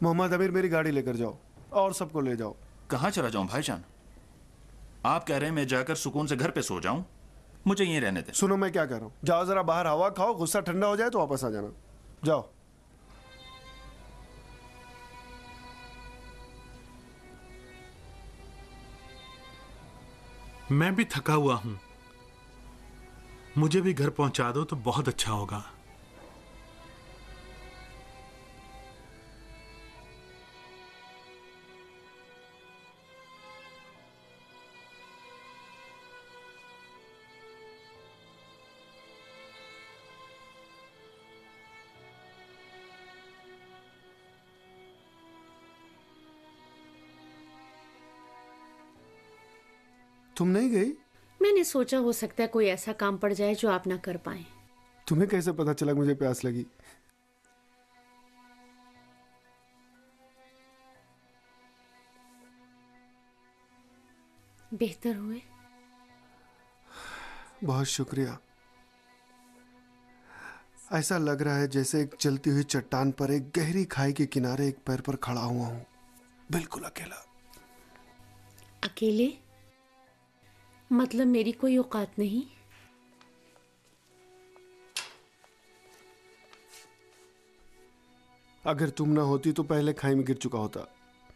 मोहम्मद अमीर, मेरी गाड़ी लेकर जाओ और सबको ले जाओ। कहाँ चला जाऊं भाईजान? आप कह रहे हैं मैं जाकर सुकून से घर पे सो जाऊं? मुझे यहीं रहने दें। सुनो मैं क्या कह रहा हूँ, जाओ जरा बाहर हवा खाओ, गुस्सा ठंडा हो जाए तो वापस आ जाना। जाओ। मैं भी थका हुआ हूं, मुझे भी घर पहुंचा दो तो बहुत अच्छा होगा। तुम नहीं गई? मैंने सोचा हो सकता है कोई ऐसा काम पड़ जाए जो आप ना कर पाए। तुम्हें कैसे पता चला मुझे प्यास लगी? बेहतर हुए। बहुत शुक्रिया। ऐसा लग रहा है जैसे एक जलती हुई चट्टान पर एक गहरी खाई के किनारे एक पैर पर खड़ा हुआ हूं, बिल्कुल अकेला। अकेले? मतलब मेरी कोई औकात नहीं? अगर तुम ना होती तो पहले खाई में गिर चुका होता।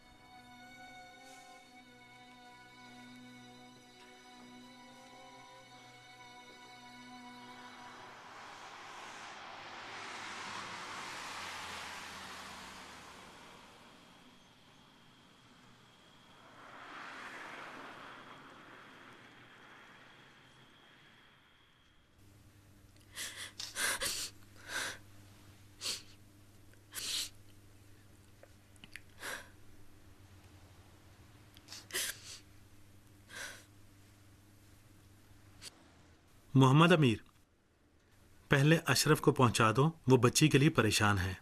मोहम्मद अमीर, पहले अशरफ को पहुंचा दो, वो बच्ची के लिए परेशान है।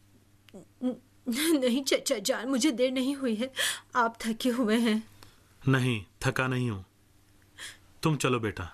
नहीं चचा जान, मुझे देर नहीं हुई है, आप थके हुए हैं। नहीं, थका नहीं हूं, तुम चलो बेटा।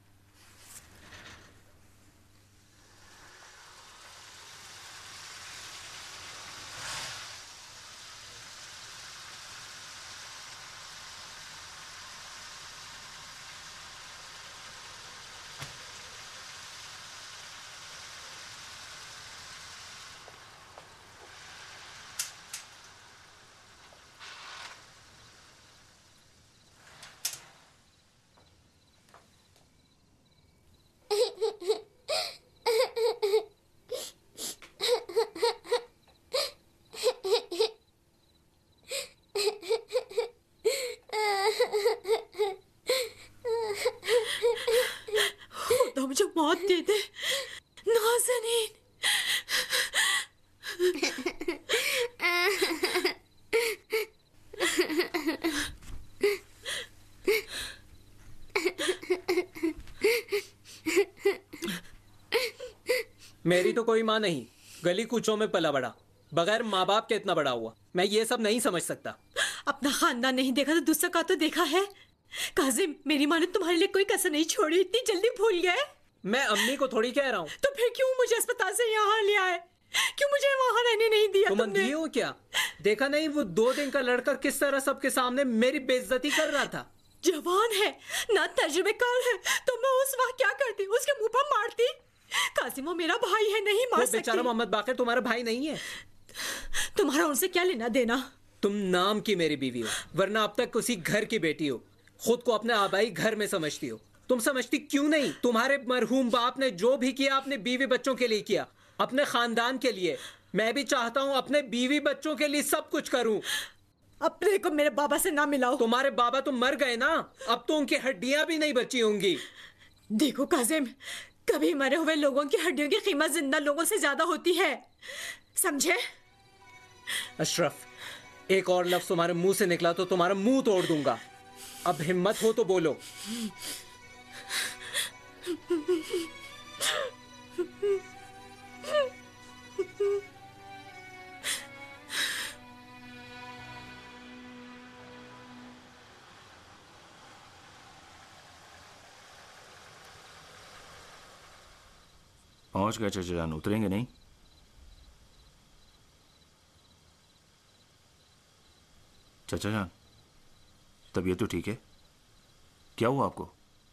खुदा मुझे मौत दे दे नाज़नीन। मेरी तो कोई माँ नहीं, गली कूचों में पला बड़ा, बगैर माँ बाप के इतना बड़ा हुआ। मैं ये सब नहीं समझ सकता। अपना खानदान नहीं देखा तो दूसरा का तो देखा है। काजिम, मेरी माँ ने तुम्हारे लिए कोई कसर नहीं छोड़ी, इतनी जल्दी भूल गए। मैं अम्मी को थोड़ी कह रहा हूँ। तो फिर क्यों मुझे अस्पताल से यहाँ ले आए? क्यों मुझे वहाँ रहने नहीं दिया तुम अंधी हो क्या? देखा नहीं वो 2 दिन का लड़का किस तरह सबके सामने मेरी बेइज्जती कर रहा था। जवान है ना, तजुर्बेकार है, तो मैं उस वक्त क्या करती? उसके मुंह पर मारती। कासिम वो मेरा भाई है, नहीं मार सकती। बेचारा मोहम्मद बाकर तुम्हारा भाई नहीं है। तुम्हारा उनसे क्या लेना देना? तुम नाम की मेरी बीवी हो, वरना अब तक उसी घर की बेटी हो। खुद को अपने आबाई घर में समझती हो। तुम समझती क्यों नहीं? तुम्हारे मरहूम बाप ने जो भी किया अपने बीवी बच्चों के लिए किया, अपने खानदान के लिए। मैं भी चाहता हूँ अपने बीवी बच्चों के लिए सब कुछ करूँ। अपने को मेरे बाबा से ना मिलाओ। तुम्हारे बाबा तो मर गए ना, अब तो उनकी हड्डियां भी नहीं बची होंगी। देखो काजिम, कभी मरे हुए लोगों की हड्डियों की कीमत जिंदा लोगों से ज्यादा होती है, समझे? अशरफ, एक और लफ्ज तुम्हारे मुंह से निकला तो तुम्हारा मुंह तोड़ दूंगा। अब हिम्मत हो तो बोलो। पहुंच गए चाचा जान, उतरेंगे नहीं? चाचा जान, तबीयत तो ठीक है? क्या हुआ आपको?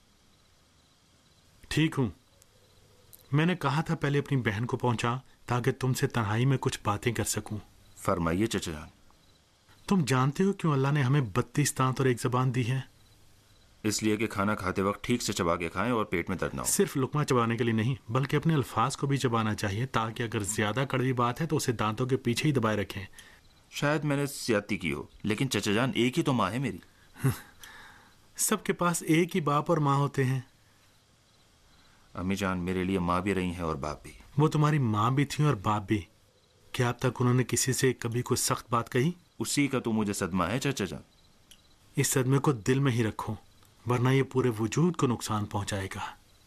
ठीक हूं। मैंने कहा था पहले अपनी बहन को पहुंचा ताकि तुमसे तन्हाई में कुछ बातें कर सकूं। फरमाइए चाचा जान। तुम जानते हो क्यों अल्लाह ने हमें 32 दांत और एक जबान दी है? इसलिए कि खाना खाते वक्त ठीक से चबा के खाएं और पेट में दर्द ना हो। सिर्फ लुकमा चबाने के लिए नहीं, बल्कि अपने अल्फाज को भी चबाना चाहिए, ताकि अगर ज्यादा कड़वी बात है तो उसे दांतों के पीछे ही दबाए रखें। शायद मैंने ज्यादती की हो, लेकिन चाचा जान एक ही तो माँ है मेरी। सबके पास एक ही बाप और माँ होते हैं। अम्मी जान मेरे लिए माँ भी रही हैं और बाप भी। वो तुम्हारी माँ भी थी और बाप भी। क्या अब तक उन्होंने किसी से कभी कोई सख्त बात कही? उसी का तो मुझे सदमा है चाचा जान। इस सदमे को दिल में ही रखो, वरना ये पूरे वजूद को नुकसान पहुंचाएगा।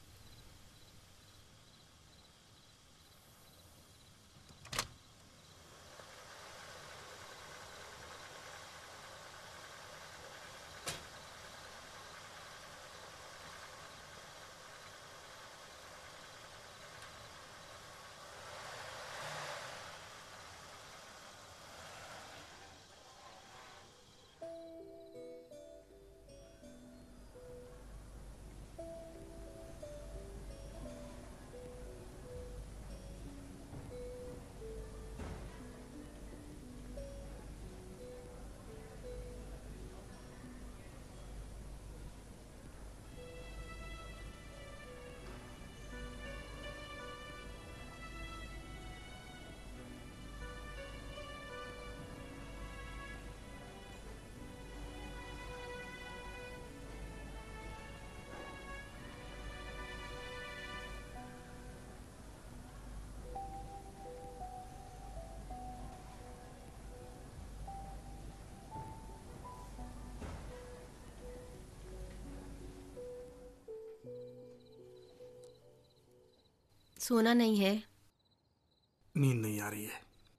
सोना नहीं है? नींद नहीं आ रही है।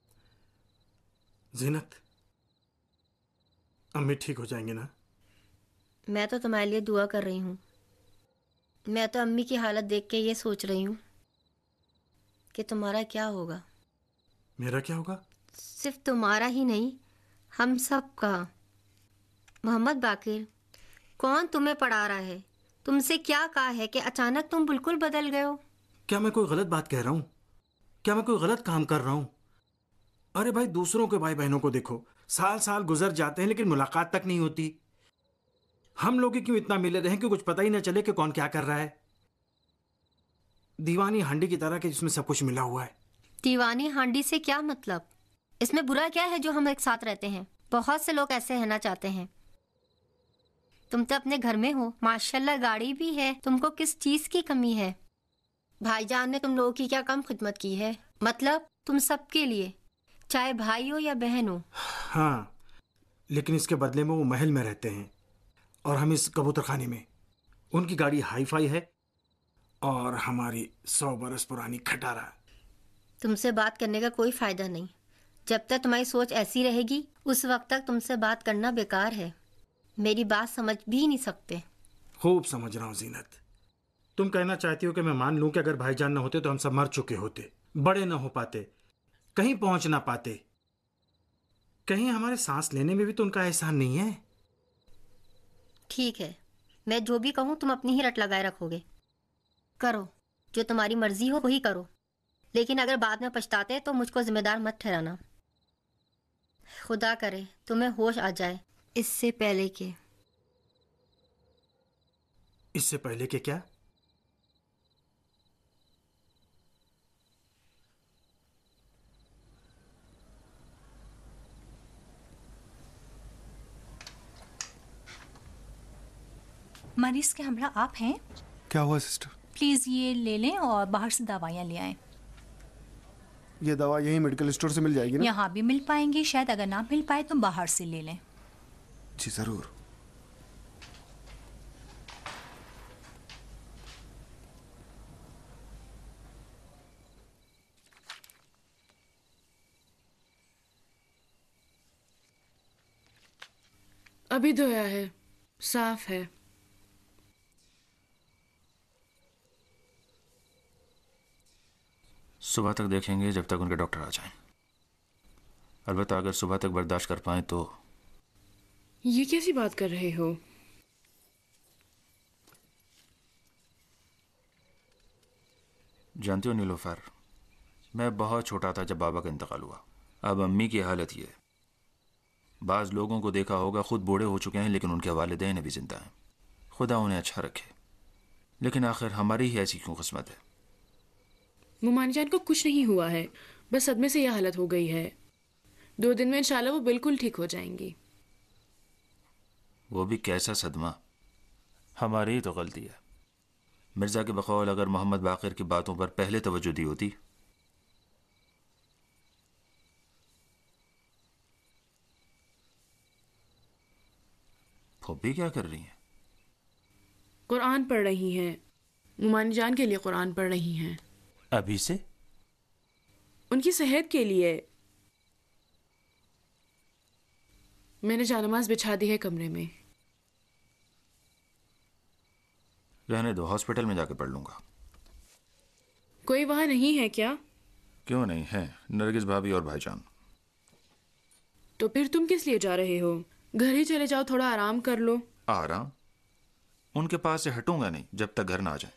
जीनत, अम्मी ठीक हो जाएंगे ना? मैं तो तुम्हारे लिए दुआ कर रही हूँ। मैं तो अम्मी की हालत देख के ये सोच रही हूँ कि तुम्हारा क्या होगा। मेरा क्या होगा? सिर्फ तुम्हारा ही नहीं, हम सब का। मोहम्मद बाकिर, कौन तुम्हें पढ़ा रहा है? तुमसे क्या कहा है कि अचानक तुम बिल्कुल बदल गए हो? क्या मैं कोई गलत बात कह रहा हूँ? क्या मैं कोई गलत काम कर रहा हूँ? अरे भाई, दूसरों के भाई बहनों को देखो, साल साल गुजर जाते हैं लेकिन मुलाकात तक नहीं होती। हम लोग ही क्यों इतना मिले रहे कि कुछ पता ही ना चले कि कौन क्या कर रहा है। दीवानी हांडी की तरह के जिसमें सब कुछ मिला हुआ है। दीवानी हांडी से क्या मतलब? इसमें बुरा क्या है जो हम एक साथ रहते हैं? बहुत से लोग ऐसे रहना चाहते हैं। तुम तो अपने घर में हो, माशाल्लाह गाड़ी भी है, तुमको किस चीज की कमी है? भाईजान ने तुम लोगों की क्या कम खिदमत की है? मतलब तुम सबके लिए, चाहे भाई हो या बहन हो। हाँ, लेकिन इसके बदले में वो महल में रहते हैं और हम इस कबूतरखाने में। उनकी गाड़ी हाई फाई है और हमारी 100 बरस पुरानी खटारा। तुमसे बात करने का कोई फायदा नहीं। जब तक तुम्हारी सोच ऐसी रहेगी उस वक्त तक तुमसे बात करना बेकार है। मेरी बात समझ भी नहीं सकते। खूब समझ रहा हूँ जीनत। तुम कहना चाहती हो कि मैं मान लूं कि अगर भाईजान न होते तो हम सब मर चुके होते, बड़े न हो पाते, कहीं पहुंच ना पाते। कहीं हमारे सांस लेने में भी तो उनका एहसान नहीं है? ठीक है, मैं जो भी कहूँ तुम अपनी ही रट लगाए रखोगे। करो, जो तुम्हारी मर्जी हो वही करो, लेकिन अगर बाद में पछताते तो मुझको जिम्मेदार मत ठहराना। खुदा करे तुम्हें होश आ जाए इससे पहले के। इससे पहले के क्या? मरीज के हमरा आप हैं? क्या हुआ सिस्टर? प्लीज ये ले लें और बाहर से दवाइयाँ ले आएं। ये दवा यही मेडिकल स्टोर से मिल जाएगी ना? यहाँ भी मिल पाएंगी, शायद अगर ना मिल पाए तो बाहर से ले लें। जी जरूर। अभी धोया है, साफ है। सुबह तक देखेंगे, जब तक उनके डॉक्टर आ जाएं। अलबत्ता अगर सुबह तक बर्दाश्त कर पाएं तो ये कैसी बात कर रहे हो? जानती हो नीलोफर, मैं बहुत छोटा था जब बाबा का इंतकाल हुआ। अब अम्मी की हालत ये। बाज लोगों को देखा होगा खुद बूढ़े हो चुके हैं लेकिन उनके वालिदैन अभी जिंदा हैं। खुदा उन्हें अच्छा रखे। लेकिन आखिर हमारी ही ऐसी क्यों किस्मत है? मुमानी जान को कुछ नहीं हुआ है, बस सदमे से यह हालत हो गई है। 2 दिन में इंशाल्लाह वो बिल्कुल ठीक हो जाएंगी। वो भी कैसा सदमा? हमारी ही तो गलती है। मिर्जा के बकौल अगर मोहम्मद बाकिर की बातों पर पहले तवज्जो दी होती। फूफी क्या कर रही हैं? कुरान पढ़ रही हैं। मुमानी जान के लिए कुरान पढ़ रही हैं। अभी से? उनकी सेहत के लिए। मैंने जानमाज बिछा दी है कमरे में। रहने दो, हॉस्पिटल में जाके पढ़ लूंगा। कोई वहां नहीं है क्या? क्यों नहीं है, नरगिस भाभी और भाईजान। तो फिर तुम किस लिए जा रहे हो? घर ही चले जाओ, थोड़ा आराम कर लो। आराम? उनके पास से हटूंगा नहीं जब तक घर ना आ जाए।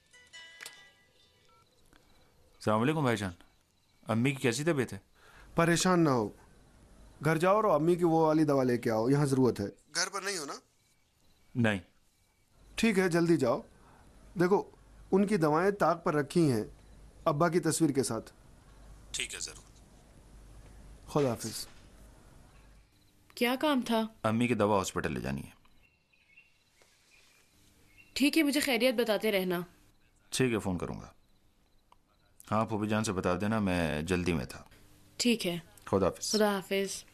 अस्सलाम वालेकुम भाईजान। अम्मी की कैसी तबीयत है? परेशान ना हो, घर जाओ और अम्मी की वो वाली दवा लेके आओ, यहाँ ज़रूरत है। घर पर नहीं हो ना? नहीं। ठीक है, जल्दी जाओ। देखो, उनकी दवाएं ताक पर रखी हैं, अब्बा की तस्वीर के साथ। ठीक है, जरूर। खुदा हाफिज। क्या काम था? अम्मी की दवा हॉस्पिटल ले जानी है। ठीक है, मुझे खैरियत बताते रहना। ठीक है, फोन करूंगा। हाँ, फूफी जान से बता देना मैं जल्दी में था। ठीक है, खुदा हाफिज। खुदा हाफिज।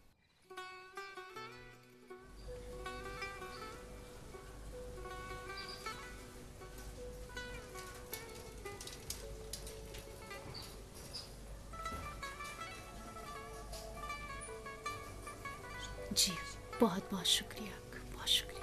जी, बहुत बहुत शुक्रिया, बहुत शुक्रिया।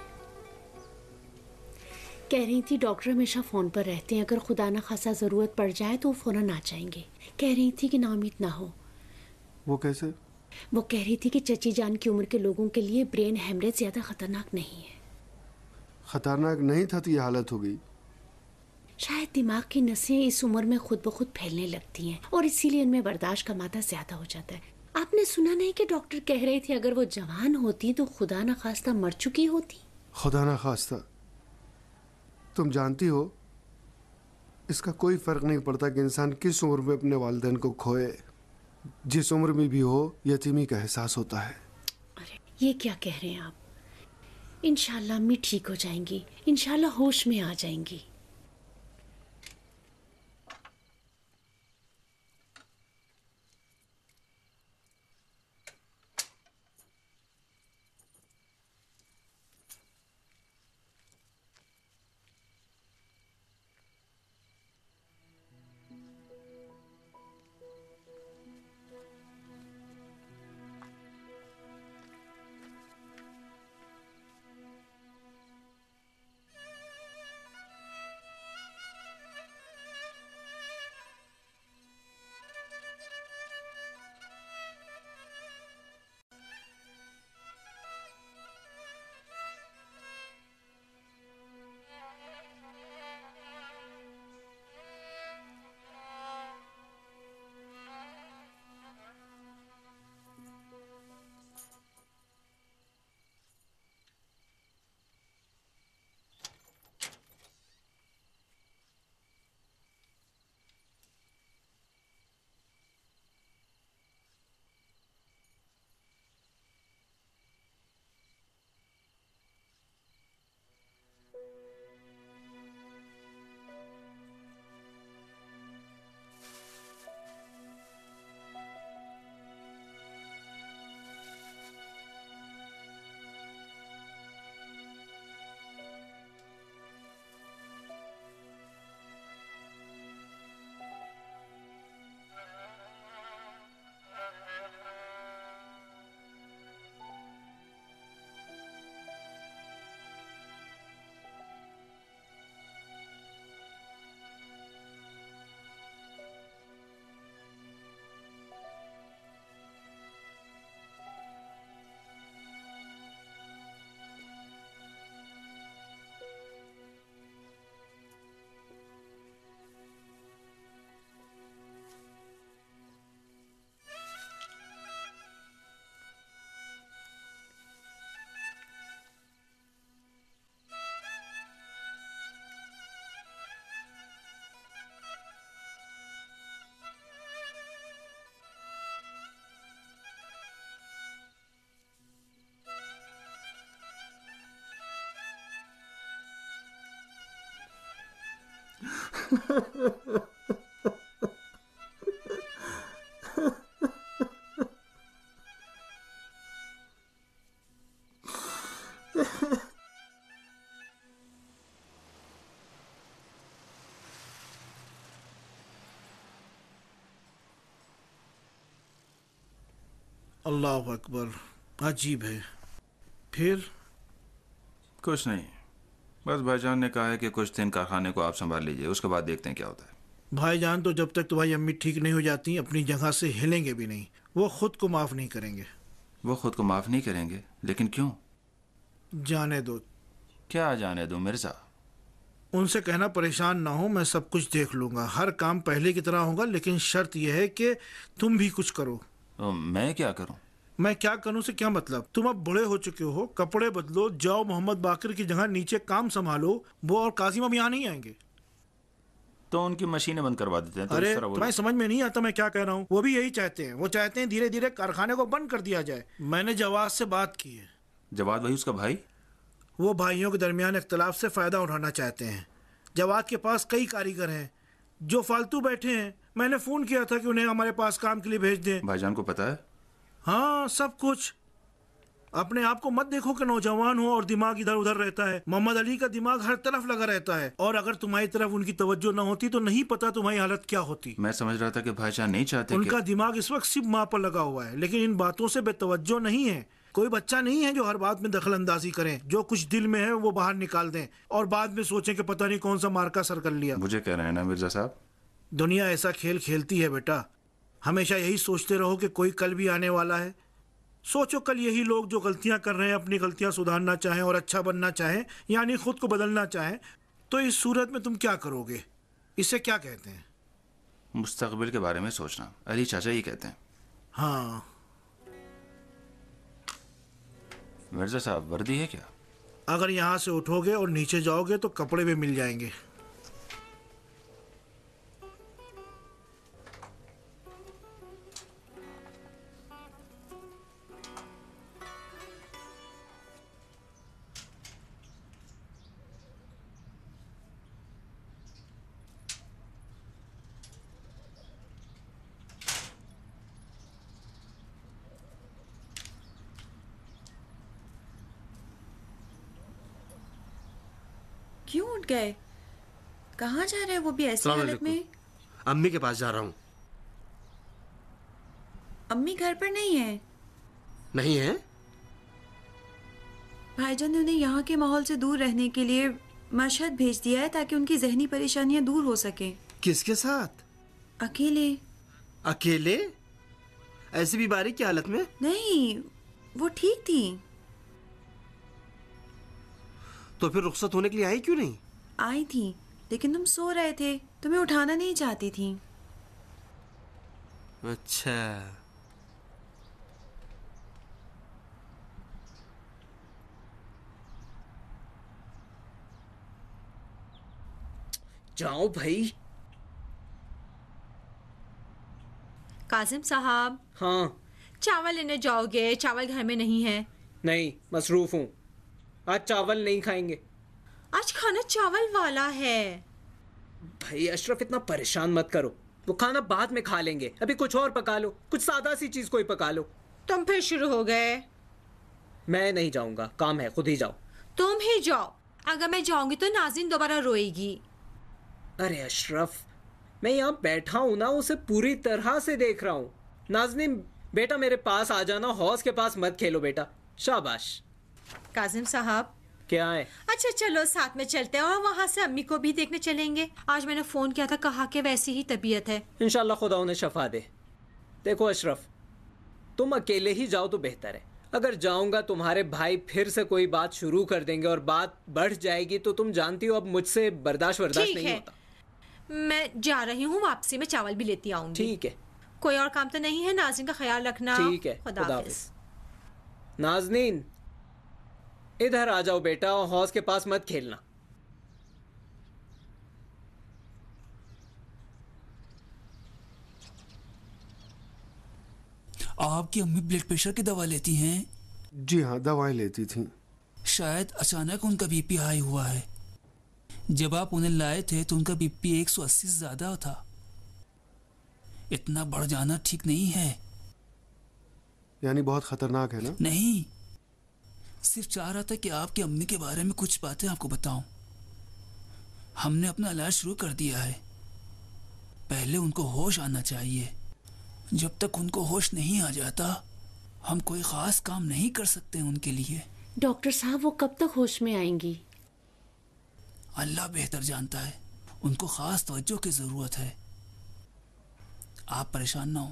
कह रही थी डॉक्टर हमेशा फ़ोन पर रहते हैं, अगर खुदा ना खासा ज़रूरत पड़ जाए तो वो फ़ौरन आ जाएंगे। कह रही थी कि नाउम्मीद ना हो। वो कैसे? वो कह रही थी कि चची जान की उम्र के लोगों के लिए ब्रेन हेमरेज ज़्यादा ख़तरनाक नहीं है। खतरनाक नहीं था तो ये हालत हो गई। शायद दिमाग की नसें इस उम्र में खुद ब खुद फैलने लगती हैं और इसीलिए इनमें बर्दाश्त का मात्रा ज़्यादा हो जाता है। आपने सुना नहीं कि डॉक्टर कह रहे थे अगर वो जवान होती तो खुदा न खास्ता मर चुकी होती? खुदा ना खास्ता। तुम जानती हो, इसका कोई फ़र्क नहीं पड़ता कि इंसान किस उम्र में अपने वालिदैन को खोए। जिस उम्र में भी हो, यतीमी का एहसास होता है। अरे ये क्या कह रहे हैं आप? इंशाल्लाह अम्मी ठीक हो जाएंगी, इंशाल्लाह होश में आ जाएंगी। अल्लाह अकबर, अजीब है। फिर? कुछ नहीं, बस भाईजान ने कहा है कि कुछ दिन कारखाने को आप संभाल लीजिए, उसके बाद देखते हैं क्या होता है। भाईजान तो जब तक तुम्हारी अम्मी ठीक नहीं हो जाती अपनी जगह से हिलेंगे भी नहीं। वो खुद को माफ नहीं करेंगे। वो खुद को माफ नहीं करेंगे? लेकिन क्यों? जाने दो। क्या जाने दो मिर्जा? उनसे कहना परेशान ना हो, मैं सब कुछ देख लूंगा। हर काम पहले की तरह होगा, लेकिन शर्त यह है कि तुम भी कुछ करो। तो मैं क्या करूं? मैं क्या करूं से क्या मतलब? तुम अब बड़े हो चुके हो, कपड़े बदलो, जाओ मोहम्मद बाकिर की जगह नीचे काम संभालो। वो और कासिम अब यहाँ नहीं आएंगे। तो उनकी मशीनें बंद करवा देते हैं। तो अरे इस तरह तुम्हें समझ में नहीं आता मैं क्या कह रहा हूँ? वो भी यही चाहते हैं। वो चाहते हैं धीरे धीरे कारखाने को बंद कर दिया जाए। मैंने जवाद से बात की है। जवाद भाई उसका भाई? वो भाइयों के दरमियान इख्तलाफ से फायदा उठाना चाहते हैं। जवाद के पास कई कारीगर हैं जो फालतू बैठे हैं। मैंने फोन किया था कि उन्हें हमारे पास काम के लिए भेज दें। भाईजान को पता है? हाँ, सब कुछ। अपने आप को मत देखो कि नौजवान हो और दिमाग इधर उधर रहता है। मोहम्मद अली का दिमाग हर तरफ लगा रहता है, और अगर तुम्हारी तरफ उनकी तवज्जो न होती तो नहीं पता तुम्हारी हालत क्या होती। मैं समझ रहा था कि भाईजान नहीं चाहते उनका दिमाग इस वक्त सिर्फ माँ पर लगा हुआ है, लेकिन इन बातों से बेतवज्जो नहीं है। कोई बच्चा नहीं है जो हर बात में दखल अंदाजी करें। जो कुछ दिल में है वो बाहर निकाल दें और बाद में सोचें कि पता नहीं कौन सा मार्का सर कर लिया। मुझे कह रहे हैं ना मिर्जा साहब? दुनिया ऐसा खेल खेलती है बेटा। हमेशा यही सोचते रहो कि कोई कल भी आने वाला है। सोचो कल यही लोग जो गलतियां कर रहे हैं अपनी गलतियां सुधारना चाहें और अच्छा बनना चाहें, यानी खुद को बदलना चाहें, तो इस सूरत में तुम क्या करोगे? इसे क्या कहते हैं? मुस्तकबिल के बारे में सोचना। अली चाचा ही कहते हैं। हाँ। मिर्जा साहब वर्दी है क्या? अगर यहाँ से उठोगे और नीचे जाओगे तो कपड़े भी मिल जाएंगे। क्यों उठ गए? कहाँ जा रहे हैं वो भी ऐसी हालत में? अम्मी के पास जा रहा हूँ। अम्मी घर पर नहीं है? नहीं है? भाईजान ने उन्हें यहाँ के माहौल से दूर रहने के लिए मशहद भेज दिया है ताकि उनकी जहनी परेशानियां दूर हो सके। किसके साथ? अकेले। अकेले? ऐसी बीमारी की हालत में? नहीं, वो ठीक थी। तो फिर रुखसत होने के लिए आई क्यों नहीं? आई थी, लेकिन तुम सो रहे थे, तुम्हें उठाना नहीं चाहती थी। अच्छा। जाओ भाई। कासिम साहब। हाँ। चावल लेने जाओगे? चावल घर में नहीं है। नहीं, मसरूफ हूँ। आज चावल नहीं खाएंगे। आज खाना चावल वाला है। भाई अशरफ, इतना परेशान मत करो। वो खाना बाद में खा लेंगे। अभी कुछ और पका लो, कुछ सादा सी चीज कोई पका लो। तुम फिर शुरू हो गए। मैं नहीं जाऊंगा, काम है, खुद ही जाओ। तुम ही जाओ। अगर मैं जाऊंगी तो नाज़रीन दोबारा रोएगी। अरे अशरफ, मैं यहाँ बैठा हूँ ना, उसे पूरी तरह से देख रहा हूँ। नाज़रीन बेटा मेरे पास आ जाना, हौस के पास मत खेलो बेटा। शाबाश। कासिम साहब। क्या है? अच्छा चलो साथ में चलते हैं और वहाँ से अम्मी को भी देखने चलेंगे। आज मैंने फोन किया था, कहा कि वैसी ही तबीयत है। इंशाल्लाह खुदा उन्हें शफा दे। देखो अशरफ, तुम अकेले ही जाओ तो बेहतर है। अगर जाऊंगा तुम्हारे भाई फिर से कोई बात शुरू कर देंगे और बात बढ़ जाएगी तो तुम जानती हो अब मुझसे बर्दाश्त नहीं होता। मैं जा रही हूँ, वापसी में चावल भी लेती आऊंगी। ठीक है। कोई और काम तो नहीं है? नाज़रीन का ख्याल रखना। ठीक है, खुदा हाफिज़। नाज़रीन इधर आ जाओ बेटा, और हौस के पास मत खेलना। आपकी अम्मी ब्लड प्रेशर की दवा लेती हैं? जी हाँ, दवाएं लेती थी। शायद अचानक उनका बीपी हाई हुआ है। जब आप उन्हें लाए थे तो उनका बीपी 180 से ज्यादा था। इतना बढ़ जाना ठीक नहीं है। यानी बहुत खतरनाक है ना? नहीं, सिर्फ चाह रहा था कि आपकी अम्मी के बारे में कुछ बातें आपको बताऊं। हमने अपना इलाज शुरू कर दिया है। पहले उनको होश आना चाहिए। जब तक उनको होश नहीं आ जाता हम कोई खास काम नहीं कर सकते उनके लिए। डॉक्टर साहब, वो कब तक होश में आएंगी? अल्लाह बेहतर जानता है। उनको खास तवज्जो की जरूरत है। आप परेशान ना हो।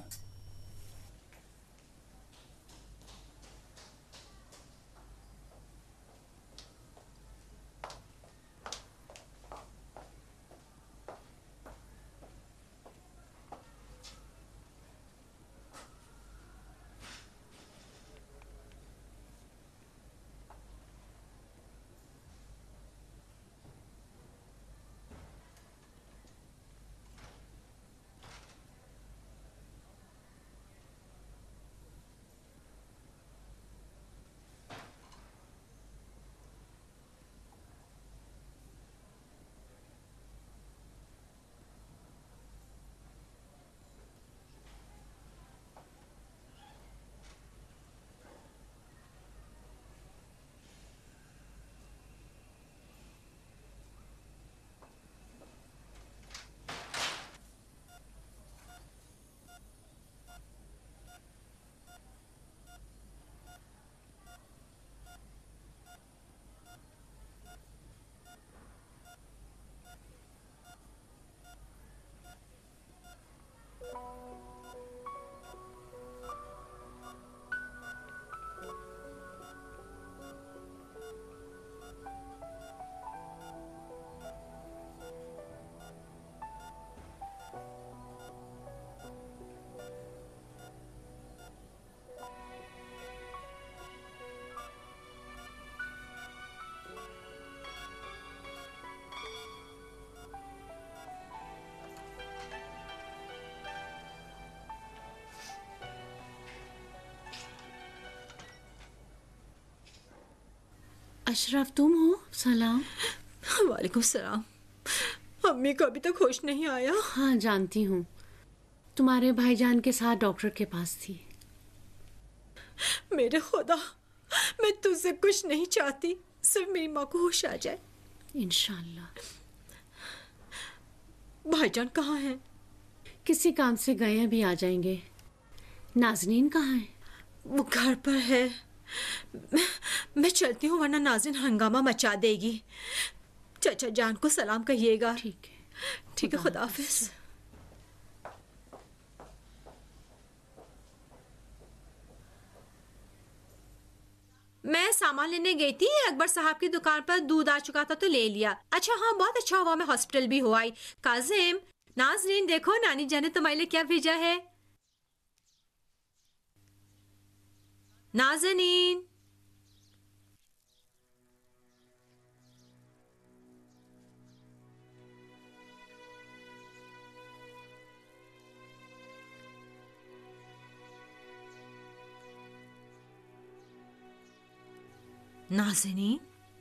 अशरफ, तुम हो? सलाम। वालेकुम सलाम। अम्मी को अभी तक होश नहीं आया? हाँ, जानती हूँ। तुम्हारे भाईजान के साथ डॉक्टर के पास थी। मेरे खुदा, मैं तुझसे कुछ नहीं चाहती, सिर्फ मेरी माँ को होश आ जाए। इंशाल्लाह। भाईजान कहाँ हैं? किसी काम से गए हैं, भी आ जाएंगे। नाजनीन कहाँ है? वो घर पर है। मैं चलती हूँ वरना नाज़रीन हंगामा मचा देगी। चाचा जान को सलाम कहिएगा। ठीक है, ठीक है, खुदा हाफिज। मैं सामान लेने गई थी, अकबर साहब की दुकान पर दूध आ चुका था तो ले लिया। अच्छा हाँ, बहुत अच्छा हुआ मैं हॉस्पिटल भी हो आई। काजिम, नाज़रीन देखो नानी जान ने तुम्हारे लिए क्या भेजा है। नाज़रीन, नाज़रीन,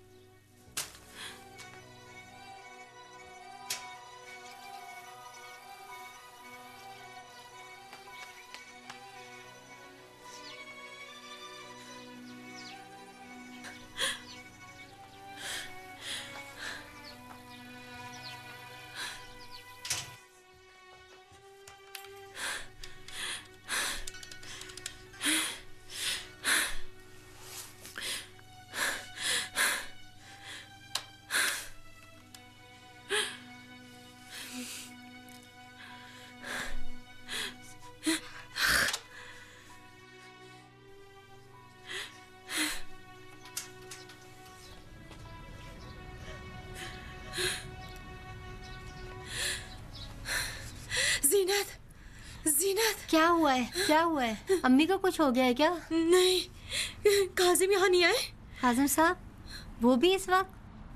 जीनत, जीनत, क्या हुआ है? क्या हुआ है? अम्मी को कुछ हो गया है क्या? नहीं, काजिम यहाँ नहीं आए। काजिम साहब, वो भी इस वक्त?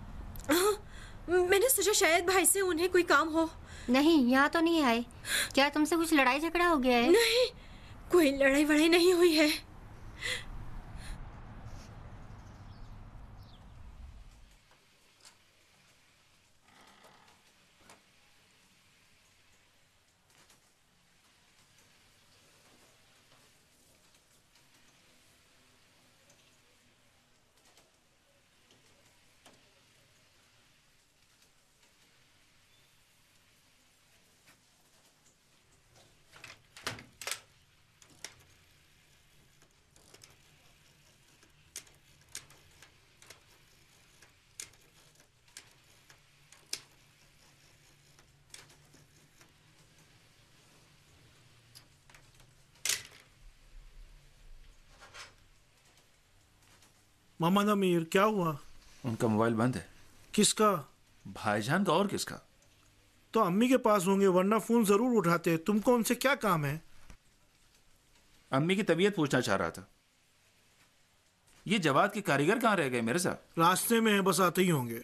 मैंने सोचा शायद भाई से उन्हें कोई काम हो। नहीं, यहाँ तो नहीं आए। क्या तुमसे कुछ लड़ाई झगड़ा हो गया है? नहीं, कोई लड़ाई वड़ाई नहीं हुई है। मोहम्मद अमीर, क्या हुआ? उनका मोबाइल बंद है। किसका? भाईजान का। और किसका? तो अम्मी के पास होंगे, वरना फोन जरूर उठाते। तुमको उनसे क्या काम है? अम्मी की तबीयत पूछना चाह रहा था। ये जवाद के कारीगर कहाँ रह गए मिर्जा? रास्ते में है, बस आते ही होंगे।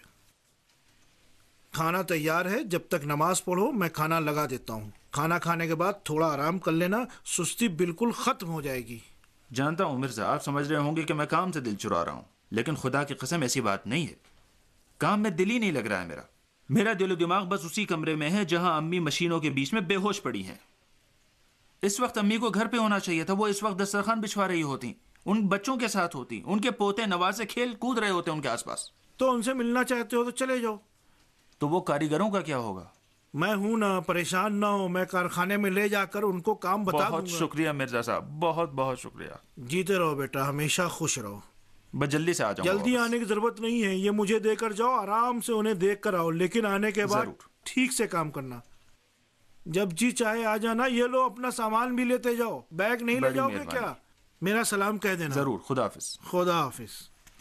खाना तैयार है, जब तक नमाज पढ़ो मैं खाना लगा देता हूँ। खाना खाने के बाद थोड़ा आराम कर लेना, सुस्ती बिल्कुल खत्म हो जाएगी। जानता हूँ मिर्जा, आप समझ रहे होंगे कि मैं काम से दिल चुरा रहा हूँ, लेकिन खुदा की कसम ऐसी बात नहीं है। काम में दिल ही नहीं लग रहा है मेरा। मेरा दिलो दिमाग बस उसी कमरे में है जहां अम्मी मशीनों के बीच में बेहोश पड़ी हैं। इस वक्त अम्मी को घर पे होना चाहिए था। वो इस वक्त दस्तरखान बिछवा रही होती, उन बच्चों के साथ होती, उनके पोते नवासे खेल कूद रहे होते उनके आसपास। तो उनसे मिलना चाहते हो तो चले जाओ। तो वो कारीगरों का क्या होगा? मैं हूं ना, परेशान ना हो। मैं कारखाने में ले जाकर उनको काम बता दूंगा। बहुत शुक्रिया मिर्जा साहब, बहुत बहुत शुक्रिया। जीते रहो बेटा, हमेशा खुश रहो। बस जल्दी से आ जाओ। जल्दी आने की जरूरत नहीं है, ये मुझे देकर जाओ, आराम से उन्हें देख कर आओ, लेकिन आने के बाद ठीक से काम करना। जब जी चाहे आ जाना। ये लो अपना सामान भी लेते जाओ। बैग नहीं ले जाओगे क्या? मेरा सलाम कह देना। जरूर। खुदा हाफिज। खुदा हाफिज।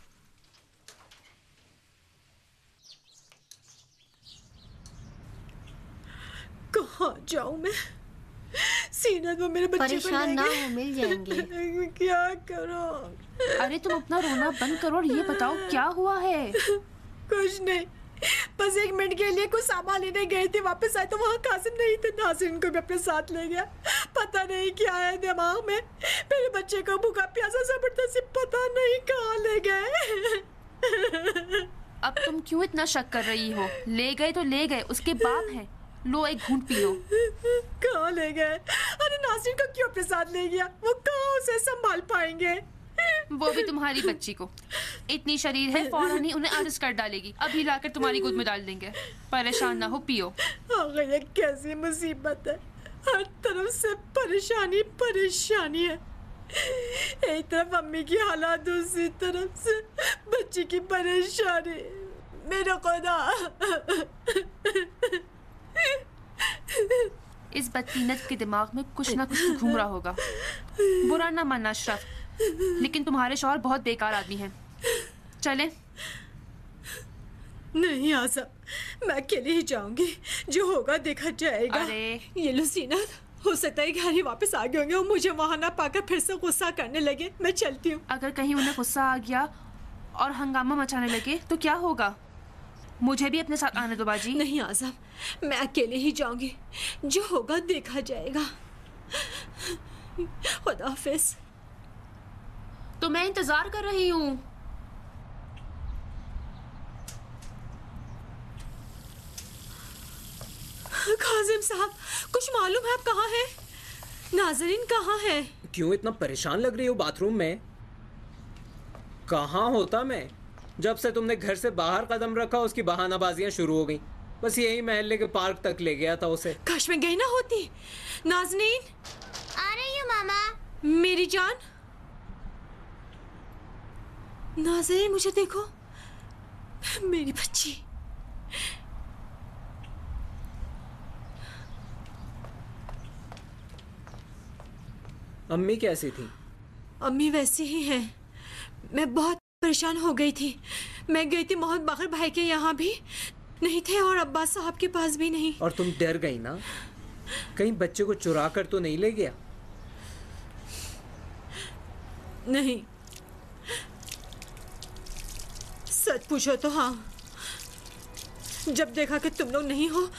कहाँ जाऊँ मैं? सीनत वो मेरे बच्चे को परेशान ना हो, मिल जाएंगे। क्या करूँ? अरे तुम अपना रोना बंद करो और ये बताओ क्या हुआ है? कुछ नहीं, बस 1 मिनट के लिए कुछ सामान लेने गई थी, वापस आए तो वहाँ कासिम नहीं थे। नाज़रीन को भी अपने साथ ले गया। पता नहीं क्या है दिमाग में। मेरे बच्चे को भूखा प्यासा जबरदस्ती पता नहीं कहाँ ले गए। अब तुम क्यों इतना शक कर रही हो? ले गए तो ले गए, उसके बाप हैं। लो एक घूंट पी लो। कहाँ ले गए? अरे नाज़रीन को क्यों अपने साथ ले गया? वो कहाँ उसे संभाल पाएंगे? वो भी तुम्हारी बच्ची को। इतनी शरीर है, फौरन ही उन्हें अरेस्ट कर डालेगी। अभी लाकर तुम्हारी गोद में डाल देंगे। परेशान ना हो, पियो। आगे ये कैसी मुसीबत है? हर तरफ से परेशानी परेशानी है। एक तरफ अम्मी की हालात, दूसरी तरफ से बच्ची की परेशानी। मेरा खुदा। इस बदकीनत के दिमाग में कुछ ना कुछ तो घूम रहा होगा। बुरा ना मानना अशरफ, लेकिन तुम्हारे शौहर बहुत बेकार आदमी हैं। चलें? नहीं आजा, मैं अकेले ही जाऊंगी। जो होगा देखा जाएगा। अरे ये लो सीनत, हो सकता है घर ही वापस आ गए होंगे और मुझे वहां ना पाकर फिर से गुस्सा करने लगे। मैं चलती हूँ। अगर कहीं उन्हें गुस्सा आ गया और हंगामा मचाने लगे तो क्या होगा? मुझे भी अपने साथ आने दो बाजी। नहीं आज़म, मैं अकेले ही जाऊंगी। जो होगा देखा जाएगा। खुदा हाफिज। तो मैं इंतजार कर रही हूँ। काजिम साहब, कुछ मालूम है आप कहाँ हैं? नाज़रीन कहाँ है? क्यों इतना परेशान लग रही हो? बाथरूम में। कहाँ होता मैं? जब से तुमने घर से बाहर कदम रखा उसकी बहानाबाजियां शुरू हो गई। बस यही महल्ले के पार्क तक ले गया था उसे। काश में गई ना होती। नाज़नीन आ रही हूँ मामा। मेरी जान। नाज़रीन मुझे देखो, मेरी बच्ची। अम्मी कैसी थी? अम्मी वैसी ही है। मैं बहुत परेशान हो गई थी। मैं गई थी मोहम्मद बाकर भाई के यहाँ भी नहीं थे और अब्बास साहब के पास भी नहीं। और तुम डर गई ना? कहीं बच्चे को चुरा कर तो नहीं ले गया? नहीं, सच पूछो तो हाँ। जब देखा कि तुम लोग नहीं हो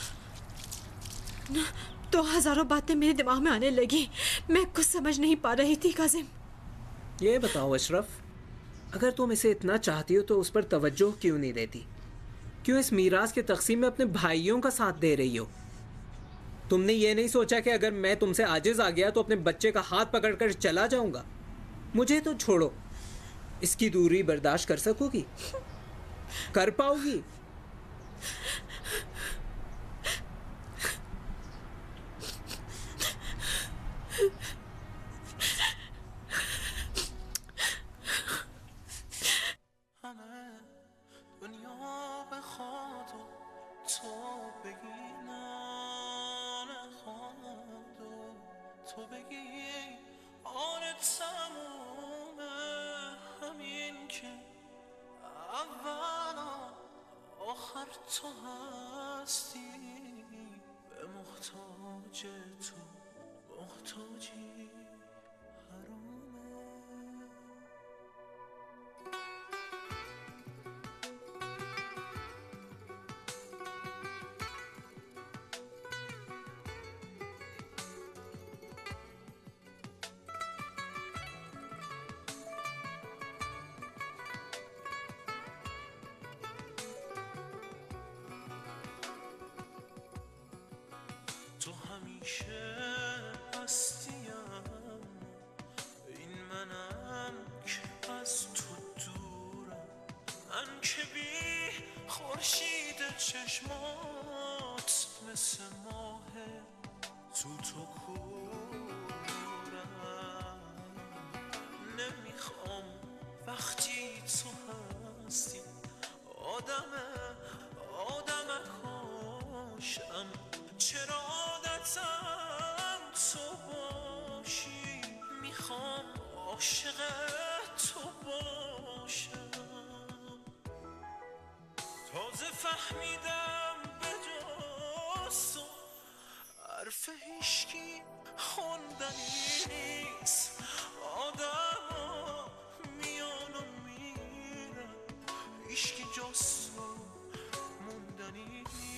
तो हजारों बातें मेरे दिमाग में आने लगी। मैं कुछ समझ नहीं पा रही थी। काजिम, ये बताओ अशरफ, अगर तुम इसे इतना चाहती हो तो उस पर तवज्जो क्यों नहीं देती? क्यों इस मीरास के तकसीम में अपने भाइयों का साथ दे रही हो? तुमने ये नहीं सोचा कि अगर मैं तुमसे आजिज आ गया तो अपने बच्चे का हाथ पकड़कर चला जाऊंगा? मुझे तो छोड़ो, इसकी दूरी बर्दाश्त कर सकोगी? कर पाओगी? آن تموم همین که هر تو هستی به محتاج تو محتاجی حرومه. تو همیشه هستیم، این منم که از تو دورم، من که بی خورشید چشمات مثل ماه تو کورم. نمیخوام وقتی تو هستی آدم کاشم، چرا عادتم تو باشی، میخوام عاشق تو باشم. تازه فهمیدم به جز تو حرف هیشکی خوندنی نیست، آدم ها میان و میرن، هیشکی جز تو موندنی نیست.